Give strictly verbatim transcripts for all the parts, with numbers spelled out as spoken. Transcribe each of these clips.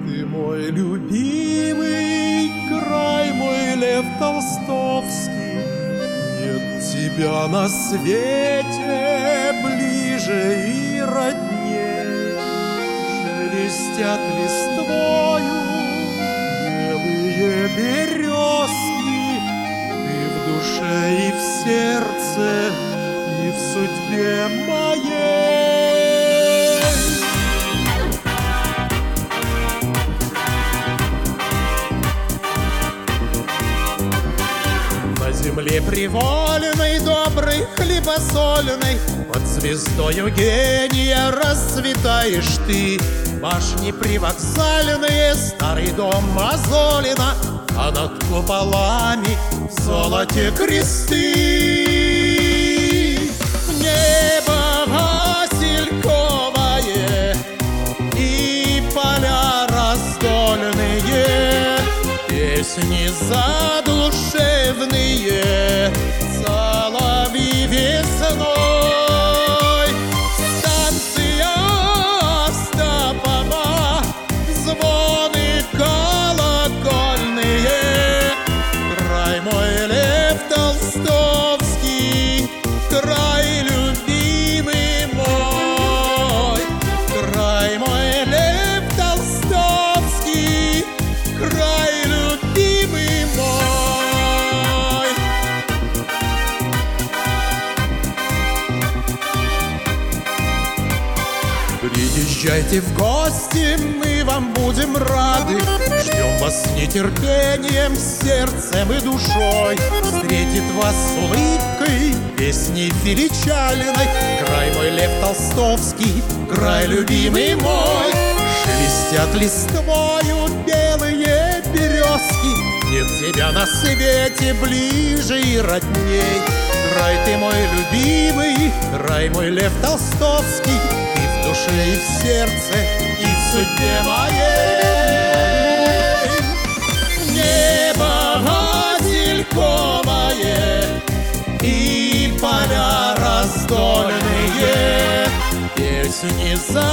Ты мой любимый край, мой Лев Толстовский. Нет тебя на свете ближе и родней. Шелестят листвою белые березки. Ты в душе и в сердце, и в судьбе моей. На земле привольной, доброй, хлебосольной, под звездою гения расцветаешь ты. Башни привокзальные, старый дом Мозолина, а над куполами в золоте кресты. Небо васильковое и поля раздольные, песни задушевные, соловьи весной. Станция Остапова, звоны колокольные. Край мой Лев Толстовский, край любимый мой. Край мой Лев Толстовский, край любимый мой. Приезжайте в гости, мы вам будем рады. Ждем вас с нетерпением, сердцем и душой. Встретит вас с улыбкой, песней величальной. Край мой Лев Толстовский, край любимый мой. Шелестят листвою белые березки. Нет тебя на свете ближе и родней. Край ты мой любимый, край мой Лев Толстовский. Ты в душе и в сердце, и в судьбе моей. Небо васильковое и поля раздольные, песни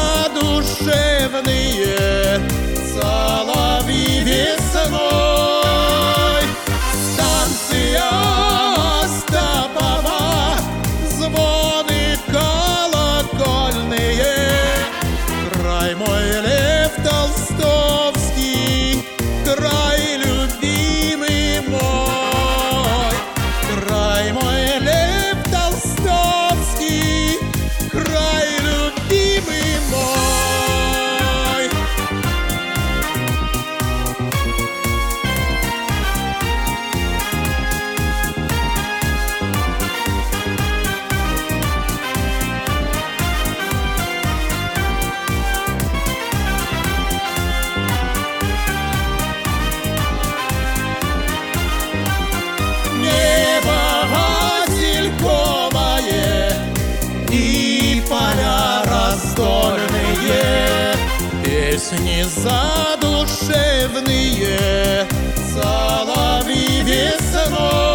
задушевные, соловьи весной. Станция Остапова, звоны колокольные. Край мой Лев Толстовский, край любимый мой. Край мой Лев Толстовский, край любимый мой. Небо васильковое и поля раздольные, песни задушевные, соловьи весной.